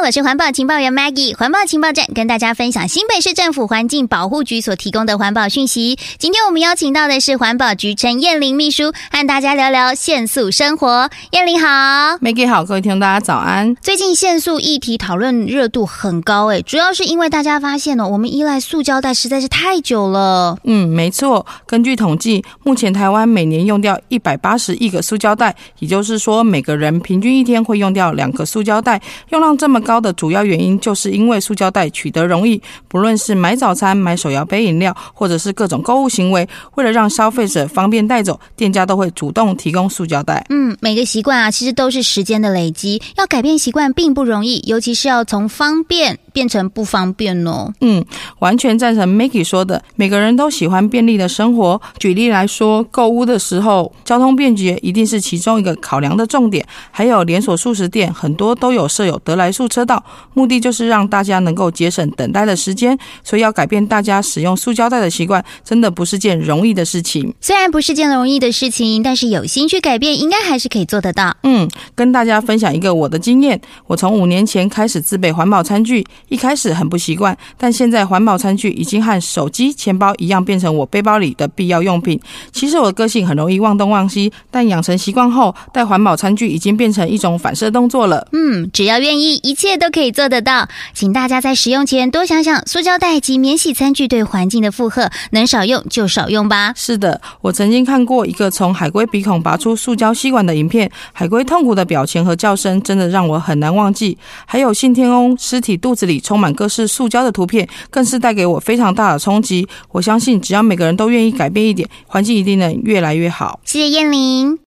我是环保情报员 Maggie。 环保情报站跟大家分享新北市政府环境保护局所提供的环保讯息。今天我们邀请到的是环保局陈燕玲秘书，和大家聊聊限塑生活。燕玲好。 Maggie 好，各位听众大家早安。 最近限塑议题讨论热度很高，主要是因为大家发现我们依赖塑胶袋实在是太久了。 没错，根据统计，目前台湾每年用掉180亿个塑胶袋，也就是说每个人平均一天会用掉2个塑胶袋。用量这么高的主要原因就是因为塑胶袋取得容易，不论是买早餐、买手摇杯饮料，或者是各种购物行为，为了让消费者方便带走，店家都会主动提供塑胶袋。 每个习惯其实都是时间的累积，要改变习惯并不容易，尤其是要从方便变成不方便哦。 完全赞成 Maggie 说的，每个人都喜欢便利的生活。举例来说，购物的时候，交通便捷一定是其中一个考量的重点。还有连锁速食店，很多都有设有得来速车道，目的就是让大家能够节省等待的时间。所以要改变大家使用塑胶袋的习惯，真的不是件容易的事情。 虽然不是件容易的事情，但是有心去改变，应该还是可以做得到。 跟大家分享一个我的经验。我从5年前开始自备环保餐具，一开始很不习惯，但现在环保餐具已经和手机、钱包一样，变成我背包里的必要用品。其实我的个性很容易忘东忘西，但养成习惯后，带环保餐具已经变成一种反射动作了。 只要愿意，一切都可以做得到。请大家在使用前多想想塑胶袋及免洗餐具对环境的负荷，能少用就少用吧。 是的，我曾经看过一个从海龟鼻孔拔出塑胶吸管的影片，海龟痛苦的表情和叫声真的让我很难忘记。还有信天翁尸体肚子里充满各式塑胶的图片，更是带给我非常大的冲击。我相信只要每个人都愿意改变一点，环境一定能越来越好。 谢谢燕玲。